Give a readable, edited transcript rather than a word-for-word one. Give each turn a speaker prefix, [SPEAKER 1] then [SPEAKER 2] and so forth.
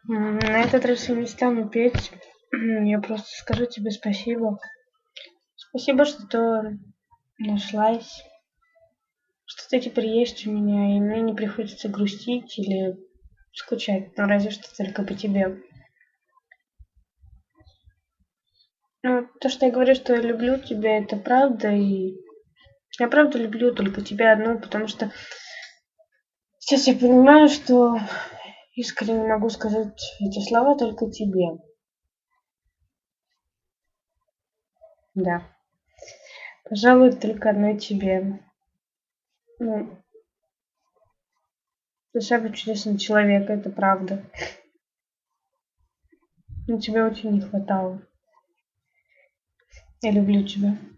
[SPEAKER 1] На этот раз я не стану петь. Я просто скажу тебе спасибо. Спасибо, что ты нашлась, что ты теперь есть у меня, и мне не приходится грустить или скучать, ну разве что только по тебе. Ну, то, что я говорю, что я люблю тебя, это правда, и я правда люблю только тебя одну, потому что сейчас я понимаю, что искренне могу сказать эти слова только тебе. Да, пожалуй, только одной тебе. Ну, ты самый чудесный человек, это правда. Но тебе очень не хватало. Я люблю тебя.